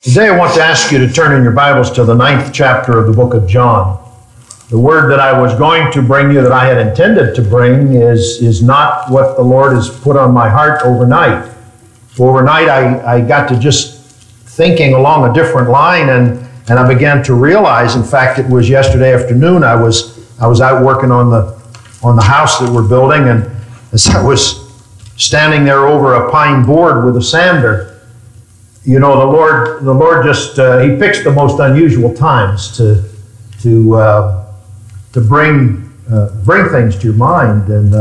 Today I want to ask you to turn in your Bibles to the 9th chapter of the book of John. The word that I was going to bring you, that I had intended to bring, is not what the Lord has put on my heart overnight. Overnight I got to just thinking along a different line, and I began to realize, in fact it was yesterday afternoon, I was out working on the house that we're building, and as I was standing there over a pine board with a sander, you know, the Lord just He picks the most unusual times to bring things to your mind, and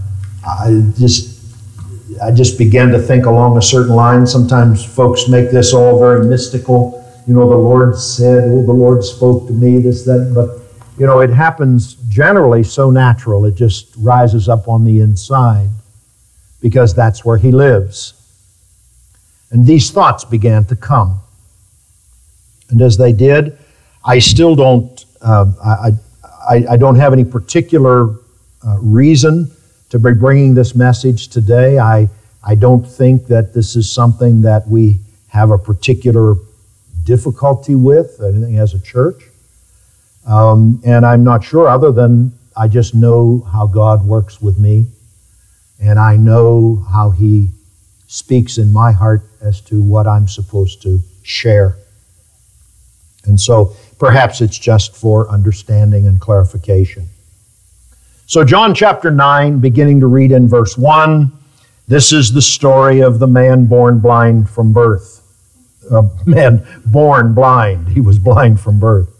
I just began to think along a certain line. Sometimes folks make this all very mystical. You know, the Lord said, "Oh, the Lord spoke to me," this, that, but you know, it happens generally so natural. It just rises up on the inside because that's where He lives. And these thoughts began to come. And as they did, I still don't, I don't have any particular reason to be bringing this message today. I don't think that this is something that we have a particular difficulty with, anything as a church. And I'm not sure, other than I just know how God works with me, and I know how He speaks in my heart as to what I'm supposed to share. And so perhaps it's just for understanding and clarification. So John chapter 9, beginning to read in verse 1, this is the story of the man born blind from birth. Man born blind. He was blind from birth.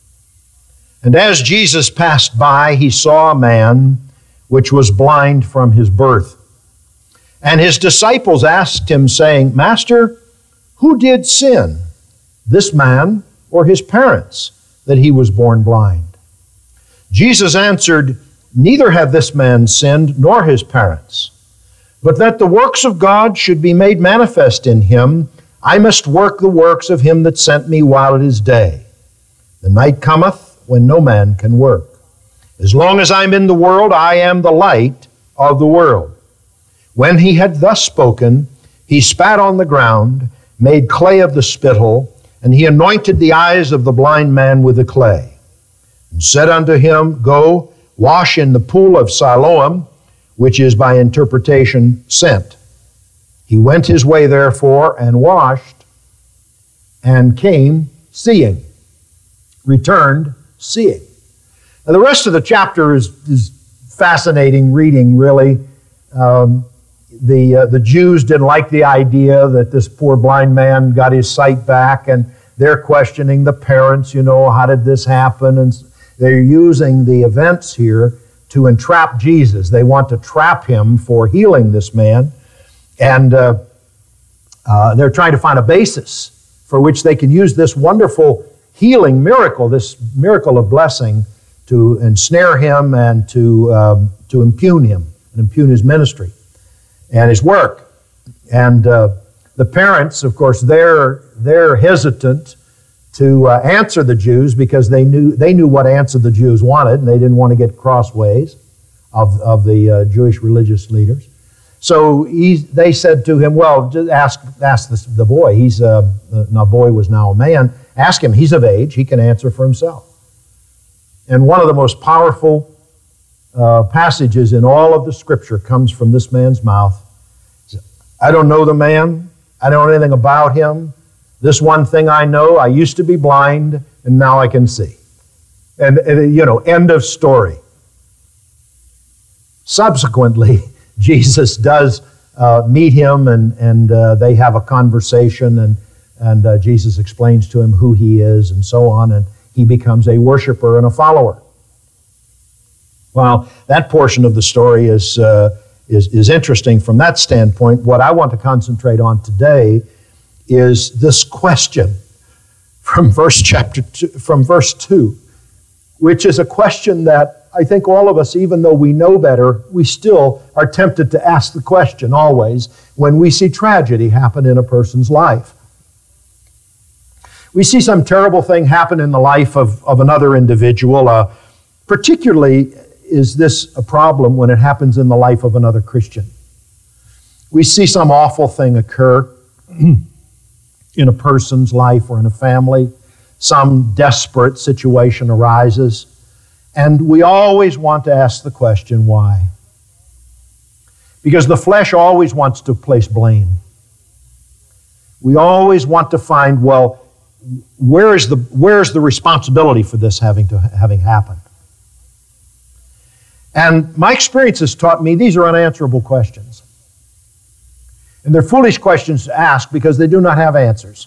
And as Jesus passed by, he saw a man which was blind from his birth. And his disciples asked him, saying, "Master, who did sin, this man or his parents, that he was born blind?" Jesus answered, "Neither have this man sinned nor his parents, but that the works of God should be made manifest in him. I must work the works of him that sent me while it is day. The night cometh when no man can work. As long as I'm in the world, I am the light of the world." When he had thus spoken, he spat on the ground, made clay of the spittle, and he anointed the eyes of the blind man with the clay, and said unto him, "Go, wash in the pool of Siloam," which is by interpretation sent. He went his way therefore, and washed, and came seeing. Returned seeing. Now, the rest of the chapter is fascinating reading, really. The Jews didn't like the idea that this poor blind man got his sight back, and they're questioning the parents, you know, how did this happen? And they're using the events here to entrap Jesus. They want to trap him for healing this man, and they're trying to find a basis for which they can use this wonderful healing miracle, this miracle of blessing, to ensnare him and to impugn him and impugn his ministry and his work. And the parents, of course, they're hesitant to answer the Jews because they knew what answer the Jews wanted, and they didn't want to get crossways of the Jewish religious leaders. So they said to him, "Well, just ask the boy. The boy was now a man. Ask him. He's of age. He can answer for himself." And one of the most powerful passages in all of the Scripture comes from this man's mouth. "I don't know the man. I don't know anything about him. This one thing I know, I used to be blind, and now I can see." And you know, end of story. Subsequently, Jesus does meet him, and they have a conversation, and Jesus explains to him who he is, and so on, and he becomes a worshiper and a follower. Well, that portion of the story is interesting from that standpoint. What I want to concentrate on today is this question from verse 2, which is a question that I think all of us, even though we know better, we still are tempted to ask the question always when we see tragedy happen in a person's life. We see some terrible thing happen in the life of another individual. Particularly is this a problem when it happens in the life of another Christian. We see some awful thing occur, in a person's life or in a family. Some desperate situation arises, and we always want to ask the question, why? Because the flesh always wants to place blame. We always want to find, well, where is the responsibility for this having happened? And my experience has taught me these are unanswerable questions. And they're foolish questions to ask because they do not have answers.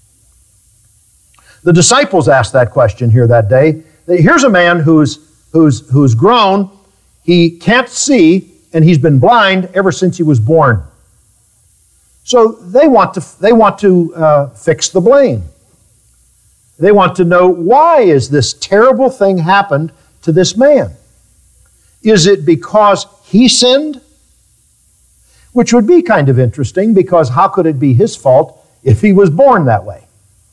The disciples asked that question here that day. Here's a man who's grown, he can't see, and he's been blind ever since he was born. So they want to fix the blame. They want to know, why is this terrible thing happened to this man? Is it because he sinned? Which would be kind of interesting, because how could it be his fault if he was born that way?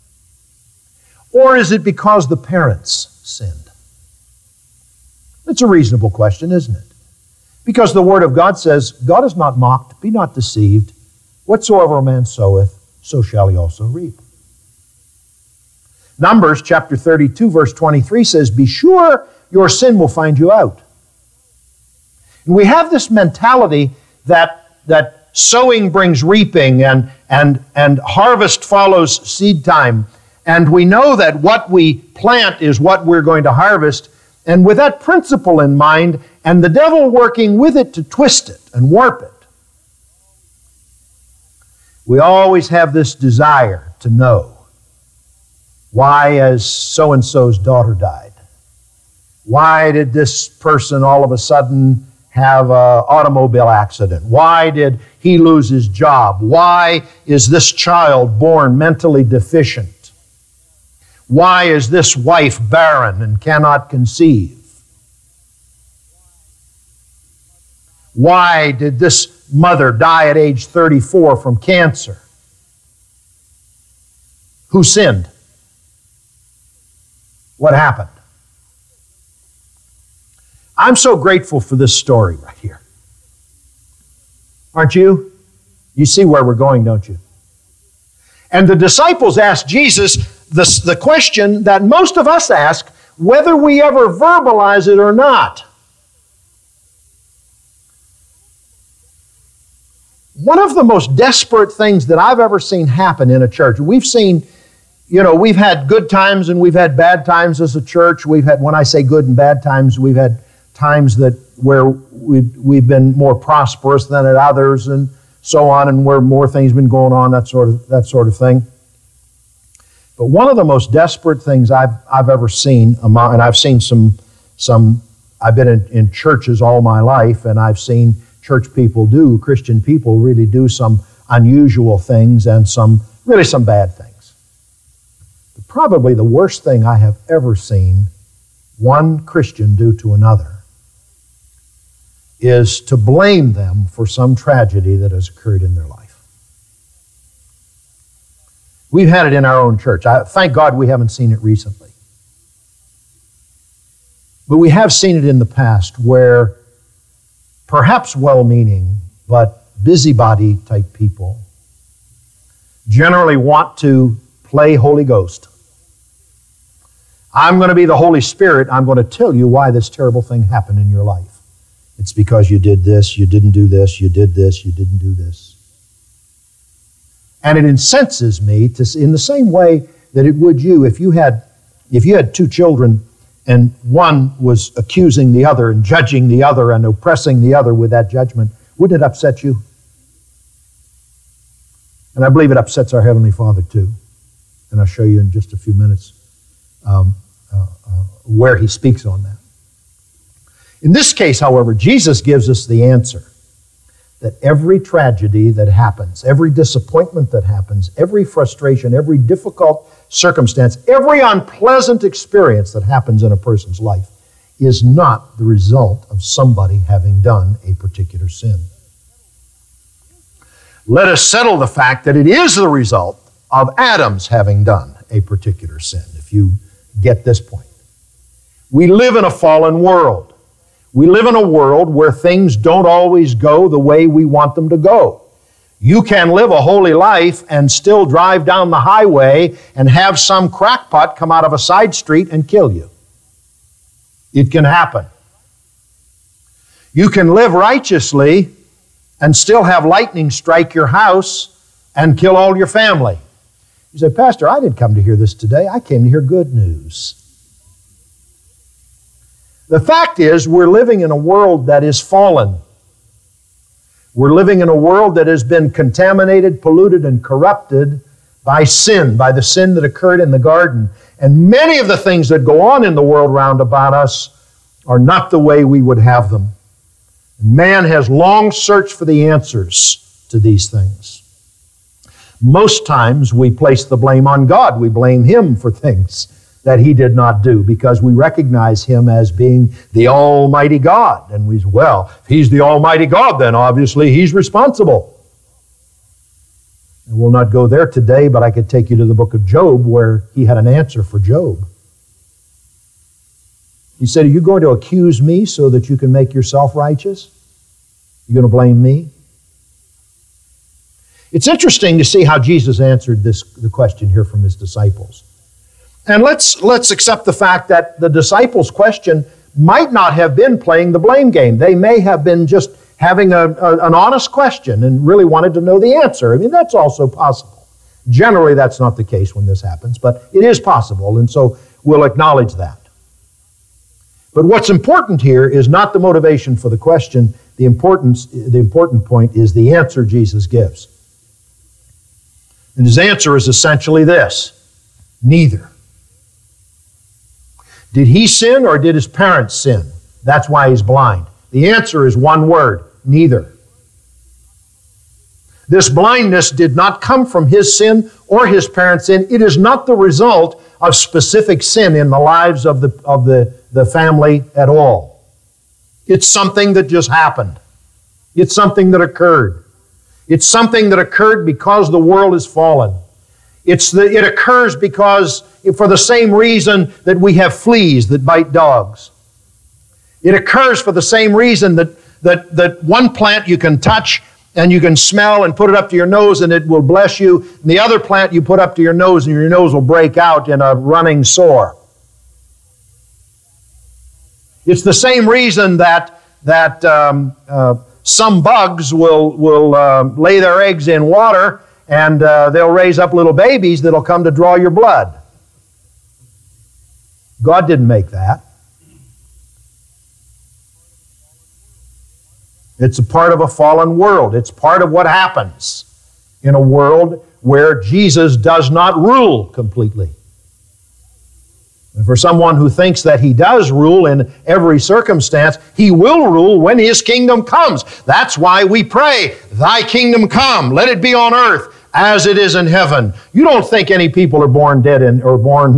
Or is it because the parents sinned? It's a reasonable question, isn't it? Because the Word of God says, God is not mocked, be not deceived. Whatsoever a man soweth, so shall he also reap. Numbers chapter 32, verse 23 says, be sure your sin will find you out. And we have this mentality that sowing brings reaping and harvest follows seed time. And we know that what we plant is what we're going to harvest. And with that principle in mind, and the devil working with it to twist it and warp it, we always have this desire to know, why has so-and-so's daughter died? Why did this person all of a sudden have an automobile accident? Why did he lose his job? Why is this child born mentally deficient? Why is this wife barren and cannot conceive? Why did this mother die at age 34 from cancer? Who sinned? What happened? I'm so grateful for this story right here. Aren't you? You see where we're going, don't you? And the disciples asked Jesus the question that most of us ask, whether we ever verbalize it or not. One of the most desperate things that I've ever seen happen in a church, we've had good times and we've had bad times as a church. When I say good and bad times, we've had times where we've been more prosperous than at others and so on, and where more things have been going on, that sort of thing. But one of the most desperate things I've ever seen, and I've seen some I've been in churches all my life, and I've seen Christian people really do some unusual things and some bad things. But probably the worst thing I have ever seen one Christian do to another is to blame them for some tragedy that has occurred in their life. We've had it in our own church. Thank God we haven't seen it recently. But we have seen it in the past where perhaps well-meaning, but busybody type people generally want to play Holy Ghost. I'm going to be the Holy Spirit. I'm going to tell you why this terrible thing happened in your life. It's because you did this, you didn't do this, you did this, you didn't do this. And it incenses me in the same way that it would you if you had two children and one was accusing the other and judging the other and oppressing the other with that judgment. Wouldn't it upset you? And I believe it upsets our Heavenly Father too. And I'll show you in just a few minutes where He speaks on that. In this case, however, Jesus gives us the answer that every tragedy that happens, every disappointment that happens, every frustration, every difficult circumstance, every unpleasant experience that happens in a person's life is not the result of somebody having done a particular sin. Let us settle the fact that it is the result of Adam's having done a particular sin, if you get this point. We live in a fallen world. We live in a world where things don't always go the way we want them to go. You can live a holy life and still drive down the highway and have some crackpot come out of a side street and kill you. It can happen. You can live righteously and still have lightning strike your house and kill all your family. You say, Pastor, I didn't come to hear this today. I came to hear good news. The fact is, we're living in a world that is fallen. We're living in a world that has been contaminated, polluted, and corrupted by sin, by the sin that occurred in the garden. And many of the things that go on in the world round about us are not the way we would have them. Man has long searched for the answers to these things. Most times we place the blame on God. We blame Him for things that He did not do because we recognize Him as being the Almighty God. And if He's the Almighty God, then obviously He's responsible. And we'll not go there today, but I could take you to the book of Job where He had an answer for Job. He said, are you going to accuse me so that you can make yourself righteous? You're going to blame me? It's interesting to see how Jesus answered the question here from His disciples. And let's accept the fact that the disciples' question might not have been playing the blame game. They may have been just having an honest question and really wanted to know the answer. I mean, that's also possible. Generally, that's not the case when this happens, but it is possible, and so we'll acknowledge that. But what's important here is not the motivation for the question. The important point is the answer Jesus gives. And His answer is essentially this: neither. Did he sin or did his parents sin? That's why he's blind. The answer is one word: neither. This blindness did not come from his sin or his parents' sin. It is not the result of specific sin in the lives of the family at all. It's something that just happened. It's something that occurred. It's something that occurred because the world is fallen. It occurs because, for the same reason that we have fleas that bite dogs. It occurs for the same reason that one plant you can touch and you can smell and put it up to your nose and it will bless you. And the other plant you put up to your nose and your nose will break out in a running sore. It's the same reason that some bugs will lay their eggs in water and they'll raise up little babies that'll come to draw your blood. God didn't make that. It's a part of a fallen world. It's part of what happens in a world where Jesus does not rule completely. And for someone who thinks that He does rule in every circumstance, He will rule when His kingdom comes. That's why we pray, Thy kingdom come, let it be on earth as it is in heaven. You don't think any people are born dead or born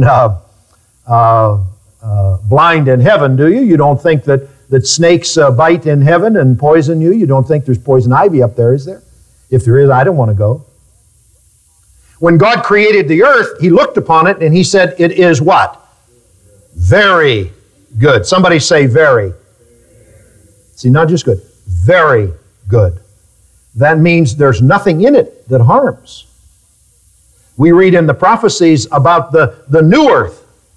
blind in heaven, do you? You don't think that snakes bite in heaven and poison you? You don't think there's poison ivy up there, is there? If there is, I don't want to go. When God created the earth, He looked upon it and He said, it is what? Very good. Somebody say very. See, not just good. Very good. That means there's nothing in it that harms. We read in the prophecies about the new earth.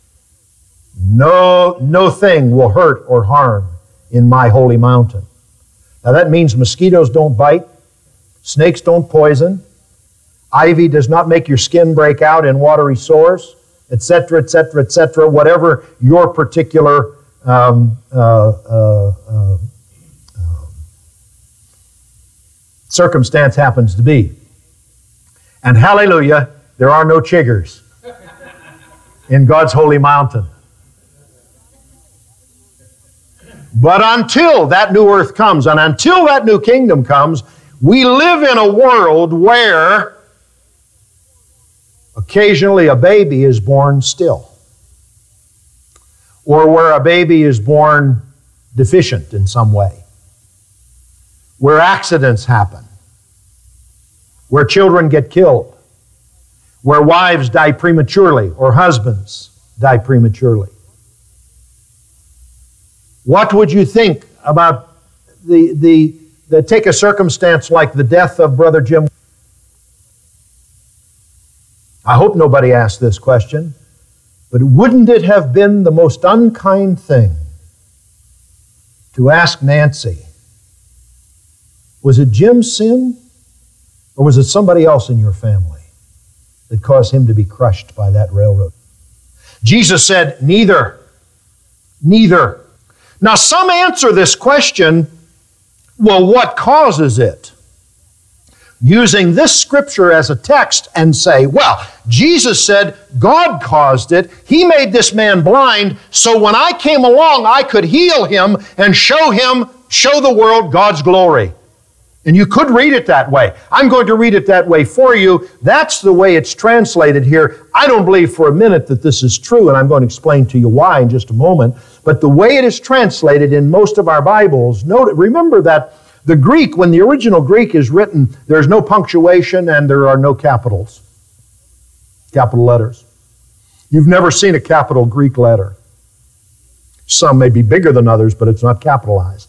No thing will hurt or harm in my holy mountain. Now that means mosquitoes don't bite, snakes don't poison, ivy does not make your skin break out in watery sores, etc., etc., etc., whatever your particular circumstance happens to be. And hallelujah, there are no chiggers in God's holy mountain. But until that new earth comes, and until that new kingdom comes, we live in a world where occasionally a baby is born still, or where a baby is born deficient in some way, where accidents happen, where children get killed, where wives die prematurely or husbands die prematurely. What would you think about take a circumstance like the death of Brother Jim I hope nobody asked this question, but wouldn't it have been the most unkind thing to ask Nancy, was it Jim's sin or was it somebody else in your family that caused him to be crushed by that railroad? Jesus said, neither. Neither. Now some answer this question, well, what causes it? Using this scripture as a text and say, well, Jesus said God caused it. He made this man blind, so when I came along, I could heal him and show the world God's glory. And you could read it that way. I'm going to read it that way for you. That's the way it's translated here. I don't believe for a minute that this is true, and I'm going to explain to you why in just a moment. But the way it is translated in most of our Bibles, remember that the Greek, when the original Greek is written, there's no punctuation and there are no capitals, capital letters. You've never seen a capital Greek letter. Some may be bigger than others, but it's not capitalized.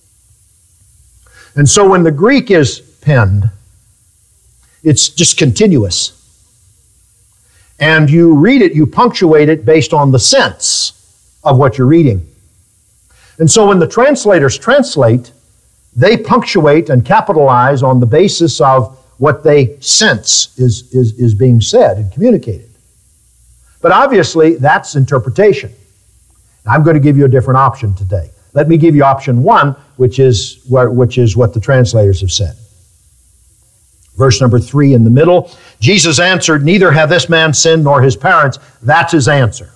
And so when the Greek is penned, it's just continuous. And you read it, you punctuate it based on the sense of what you're reading. And so when the translators translate, they punctuate and capitalize on the basis of what they sense is being said and communicated. But obviously, that's interpretation. I'm going to give you a different option today. Let me give you option one, which is what the translators have said. Verse number 3 in the middle, Jesus answered, neither hath this man sinned nor his parents. That's his answer.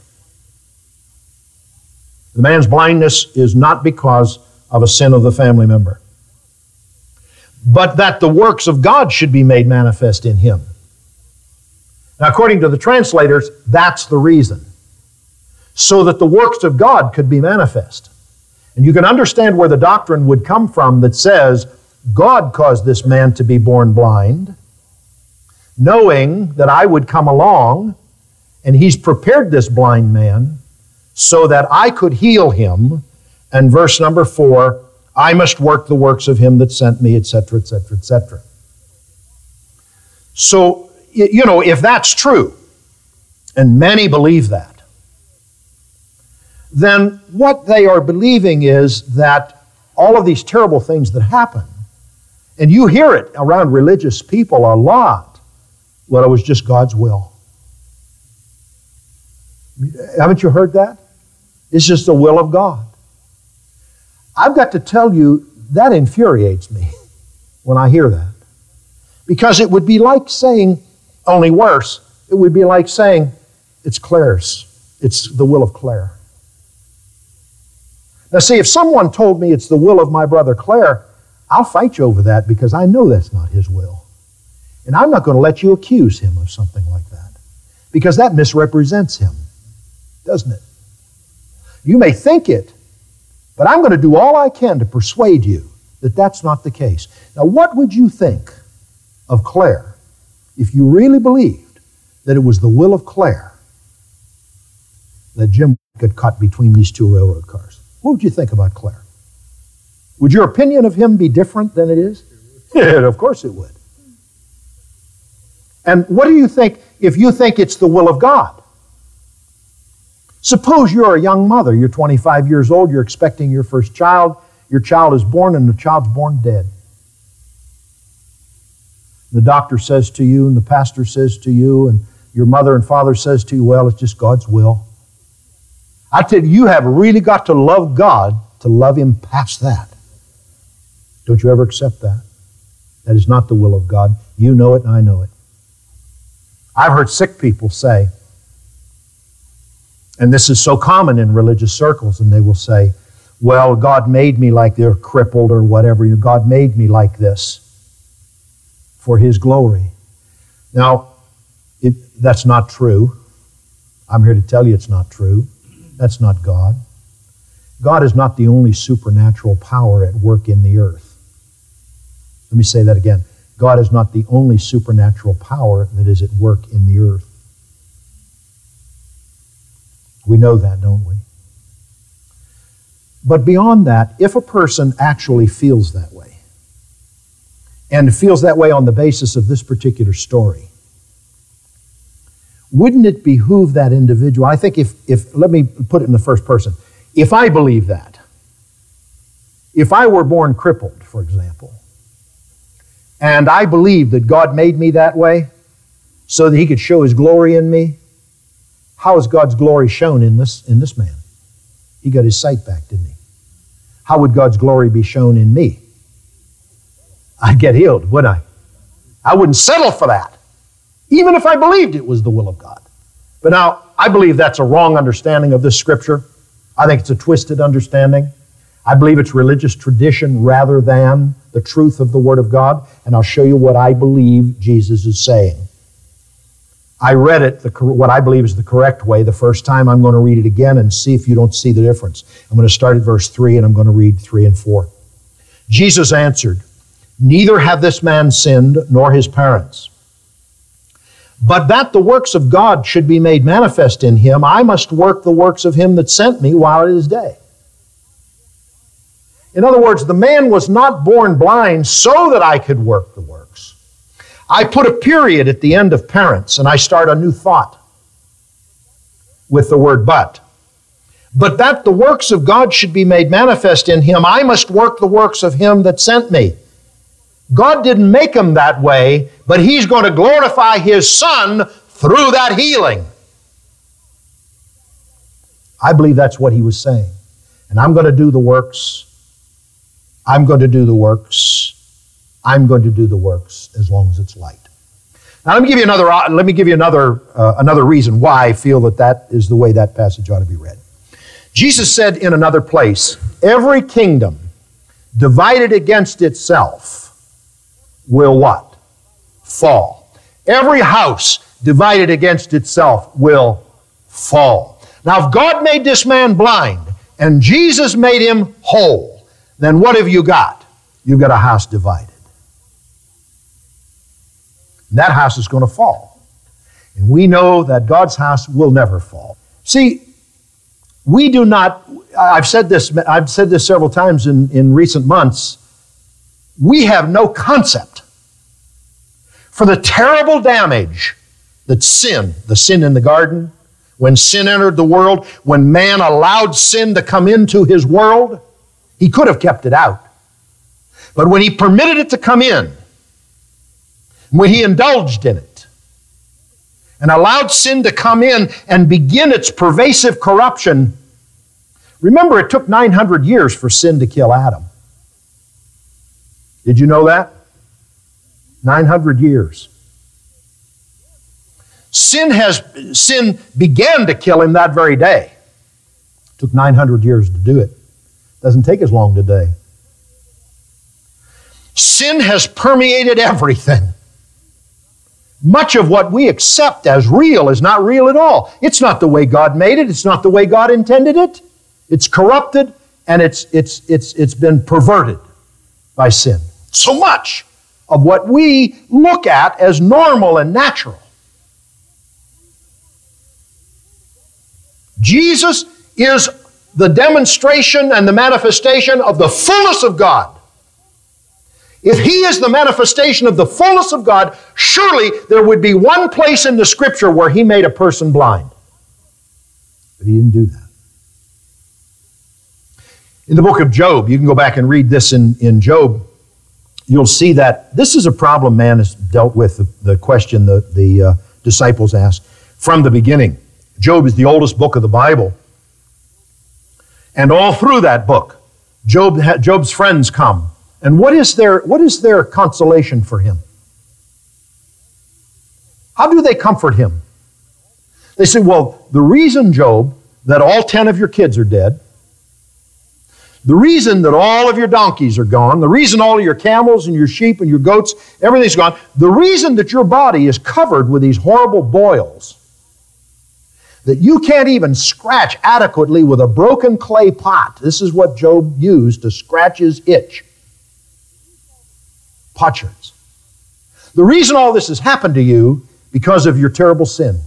The man's blindness is not because of a sin of the family member, but that the works of God should be made manifest in him. Now, according to the translators, that's the reason. So that the works of God could be manifest. And you can understand where the doctrine would come from that says, God caused this man to be born blind, knowing that I would come along, and He's prepared this blind man so that I could heal him. And verse number 4, I must work the works of Him that sent me, etc., etc., etc. So, if that's true, and many believe that, then what they are believing is that all of these terrible things that happen, and you hear it around religious people a lot, well, it was just God's will. Haven't you heard that? It's just the will of God. I've got to tell you, that infuriates me when I hear that. Because it would be like saying, only worse, it would be like saying, it's Claire's. It's the will of Claire. Now see, if someone told me it's the will of my brother Claire, I'll fight you over that because I know that's not his will. And I'm not going to let you accuse him of something like that because that misrepresents him, doesn't it? You may think it, but I'm going to do all I can to persuade you that that's not the case. Now, what would you think of Claire if you really believed that it was the will of Claire that Jim got caught between these two railroad cars? What would you think about Claire? Would your opinion of him be different than it is? Yeah, of course it would. And what do you think if you think it's the will of God? Suppose you're a young mother, you're 25 years old, you're expecting your first child, your child is born and the child's born dead. The doctor says to you and the pastor says to you and your mother and father says to you, well, it's just God's will. I tell you, you have really got to love God to love Him past that. Don't you ever accept that? That is not the will of God. You know it and I know it. I've heard sick people say, and this is so common in religious circles, and they will say, well, God made me like they're crippled or whatever. God made me like this for His glory. Now, that's not true. I'm here to tell you it's not true. That's not God. God is not the only supernatural power at work in the earth. Let me say that again. God is not the only supernatural power that is at work in the earth. We know that, don't we? But beyond that, if a person actually feels that way, and feels that way on the basis of this particular story, wouldn't it behoove that individual? I think if let me put it in the first person. If I believe that, if I were born crippled, for example, and I believed that God made me that way so that He could show His glory in me, how is God's glory shown in this man? He got his sight back, didn't he? How would God's glory be shown in me? I'd get healed, wouldn't I? I wouldn't settle for that, even if I believed it was the will of God. But now, I believe that's a wrong understanding of this Scripture. I think it's a twisted understanding. I believe it's religious tradition rather than the truth of the Word of God, and I'll show you what I believe Jesus is saying. I read it what I believe is the correct way the first time. I'm going to read it again and see if you don't see the difference. I'm going to start at verse 3 and I'm going to read 3 and 4. Jesus answered, "Neither hath this man sinned nor his parents. But that the works of God should be made manifest in him, I must work the works of him that sent me while it is day." In other words, the man was not born blind so that I could work the works. I put a period at the end of parents and I start a new thought with the word but. But that the works of God should be made manifest in him, I must work the works of him that sent me. God didn't make him that way, but He's going to glorify His Son through that healing. I believe that's what He was saying. And I'm going to do the works. I'm going to do the works. I'm going to do the works as long as it's light. Now let me give you another reason why I feel that is the way that passage ought to be read. Jesus said in another place, "Every kingdom divided against itself will" what? Fall. Every house divided against itself will fall. Now if God made this man blind and Jesus made him whole, then what have you got? You've got a house divided. And that house is going to fall. And we know that God's house will never fall. See, we do not, I've said this several times in recent months, we have no concept for the terrible damage that sin, the sin in the garden, when sin entered the world, when man allowed sin to come into his world, he could have kept it out. But when he permitted it to come in, when he indulged in it, and allowed sin to come in and begin its pervasive corruption, remember it took 900 years for sin to kill Adam. Did you know that? 900 years. Sin began to kill him that very day. It took 900 years to do it. Doesn't take as long today. Sin has permeated everything. Much of what we accept as real is not real at all. It's not the way God made it. It's not the way God intended it. It's corrupted and it's been perverted by sin. So much of what we look at as normal and natural. Jesus is the demonstration and the manifestation of the fullness of God. If He is the manifestation of the fullness of God, surely there would be one place in the Scripture where He made a person blind. But He didn't do that. In the book of Job, you can go back and read this in Job, you'll see that this is a problem man has dealt with, the question the disciples asked from the beginning. Job is the oldest book of the Bible. And all through that book, Job's friends come. And what is their consolation for him? How do they comfort him? They say, well, the reason, Job, that all 10 of your kids are dead, the reason that all of your donkeys are gone, the reason all of your camels and your sheep and your goats, everything's gone, the reason that your body is covered with these horrible boils, that you can't even scratch adequately with a broken clay pot. This is what Job used to scratch his itch. Potsherds. The reason all this has happened to you because of your terrible sin.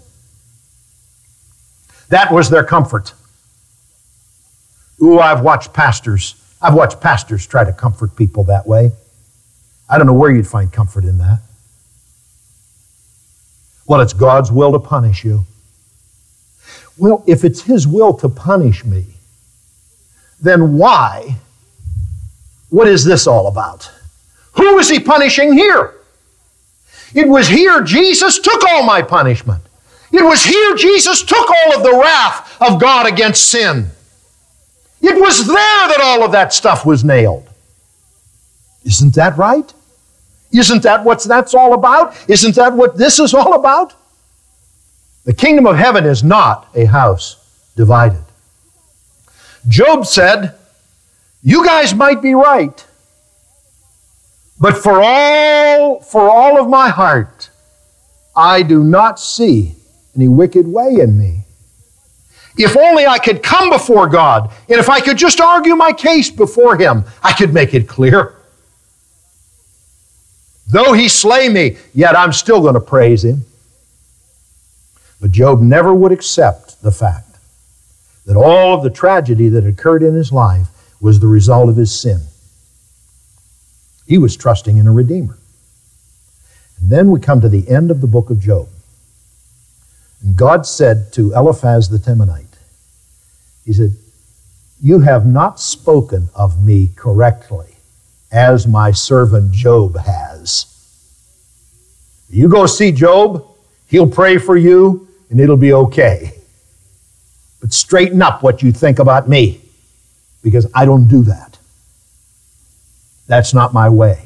That was their comfort. Ooh, I've watched pastors try to comfort people that way. I don't know where you'd find comfort in that. Well, it's God's will to punish you. Well, if it's His will to punish me, then why? What is this all about? Who is He punishing here? It was here Jesus took all my punishment. It was here Jesus took all of the wrath of God against sin. It was there that all of that stuff was nailed. Isn't that right? Isn't that what that's all about? Isn't that what this is all about? The kingdom of heaven is not a house divided. Job said, you guys might be right, but for all of my heart, I do not see any wicked way in me. If only I could come before God, and if I could just argue my case before Him, I could make it clear. Though He slay me, yet I'm still going to praise Him. But Job never would accept the fact that all of the tragedy that occurred in his life was the result of his sin. He was trusting in a Redeemer. And then we come to the end of the book of Job. And God said to Eliphaz the Temanite, He said, you have not spoken of me correctly, as my servant Job has. You go see Job, he'll pray for you, and it'll be okay. But straighten up what you think about me, because I don't do that. That's not my way.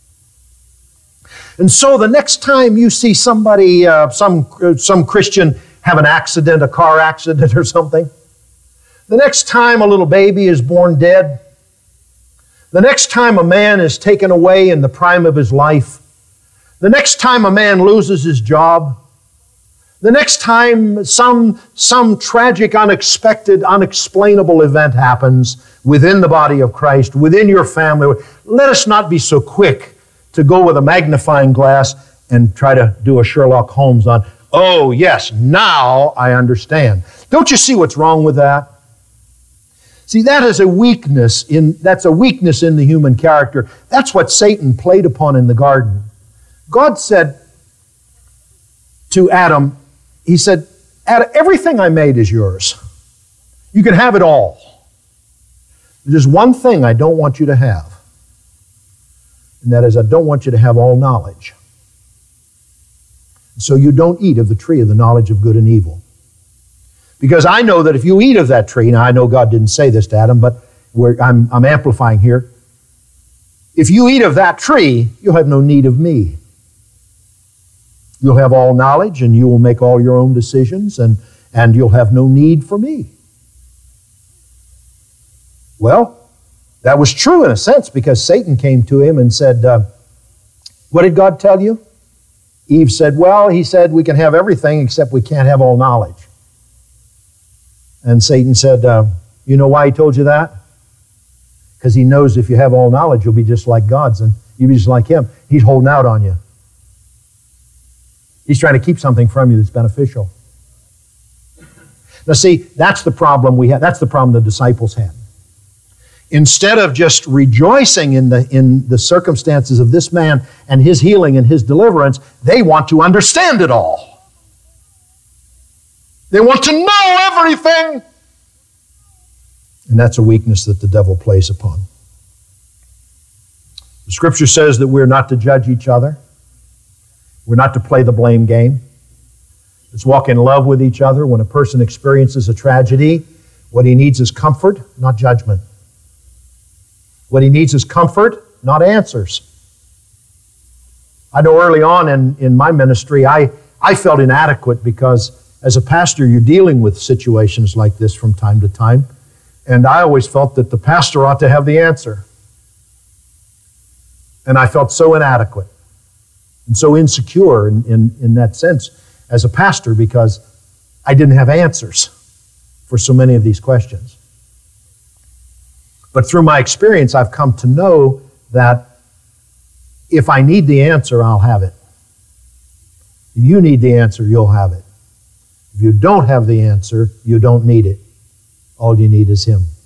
And so the next time you see somebody, some Christian have an accident, a car accident or something, the next time a little baby is born dead, the next time a man is taken away in the prime of his life, the next time a man loses his job, the next time some tragic, unexpected, unexplainable event happens within the body of Christ, within your family, let us not be so quick to go with a magnifying glass and try to do a Sherlock Holmes on, oh yes, now I understand. Don't you see what's wrong with that? See, that is a weakness that's a weakness in the human character. That's what Satan played upon in the garden. God said to Adam, He said, Adam, everything I made is yours. You can have it all. There's one thing I don't want you to have. And that is, I don't want you to have all knowledge. So you don't eat of the tree of the knowledge of good and evil. Because I know that if you eat of that tree, now I know God didn't say this to Adam, but I'm amplifying here. If you eat of that tree, you'll have no need of me. You'll have all knowledge, and you will make all your own decisions, and you'll have no need for me. Well, that was true in a sense, because Satan came to him and said, what did God tell you? Eve said, well, He said we can have everything except we can't have all knowledge. And Satan said, you know why He told you that? Because He knows if you have all knowledge, you'll be just like God's, and you'll be just like Him. He's holding out on you. He's trying to keep something from you that's beneficial. Now see, that's the problem we had. That's the problem the disciples had. Instead of just rejoicing in the circumstances of this man and his healing and his deliverance, they want to understand it all. They want to know everything. And that's a weakness that the devil plays upon. The Scripture says that we're not to judge each other. We're not to play the blame game. Let's walk in love with each other. When a person experiences a tragedy, what he needs is comfort, not judgment. What he needs is comfort, not answers. I know early on in my ministry, I felt inadequate because as a pastor, you're dealing with situations like this from time to time. And I always felt that the pastor ought to have the answer. And I felt so inadequate and so insecure in that sense as a pastor because I didn't have answers for so many of these questions. But through my experience, I've come to know that if I need the answer, I'll have it. If you need the answer, you'll have it. If you don't have the answer, you don't need it. All you need is Him.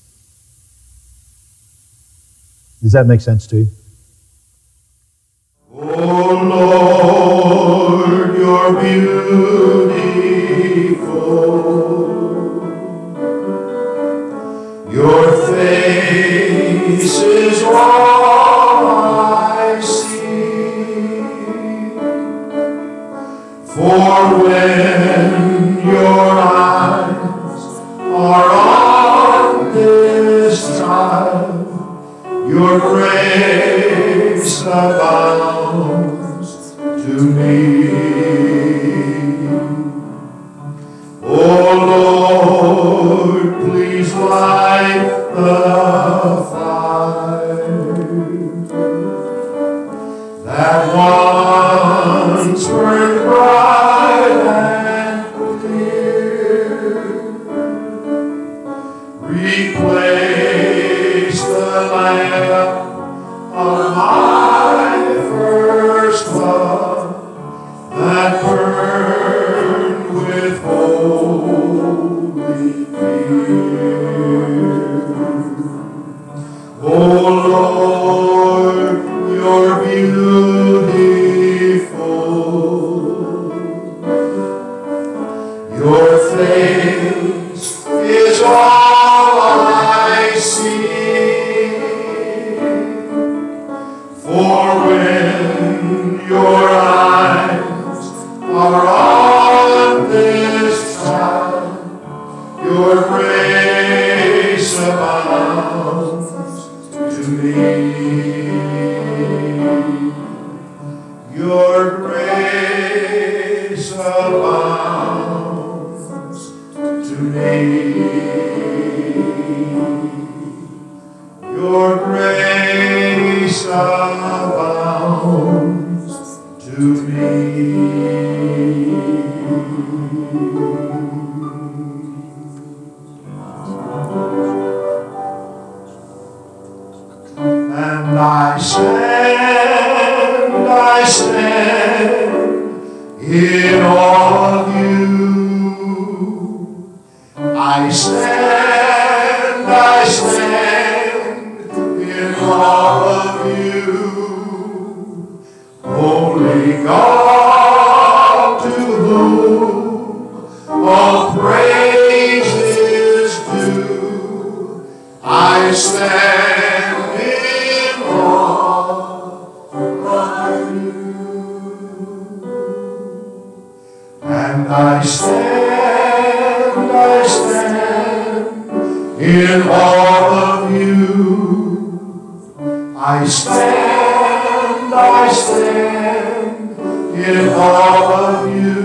Does that make sense to you? Oh Lord, your beautiful. Your face is all I see. For when your eyes are on this child, your grace abounds to me. Oh Lord, please light the fire that once burned bright and clear. Replace the lamp of my first love that burned with holy fear. Oh Lord, you're beautiful. Your face is all I see. For when your eyes are on this child, your grace abounds to me. Your grace abounds to me. Your grace abounds to me. And I stand in awe of you. I stand in awe of you. Holy God, to whom all praise is due, I stand in awe of you. And I stand in awe of you. I stand in awe of you.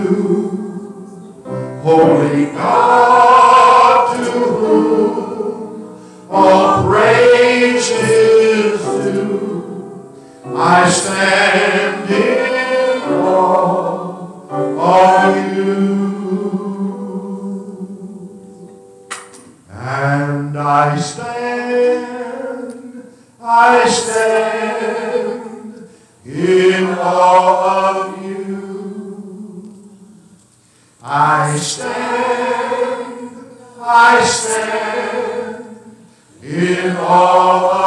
Holy God, to whom all praise is due, I stand in awe of you. And I stand in awe of you. I stand in awe of you.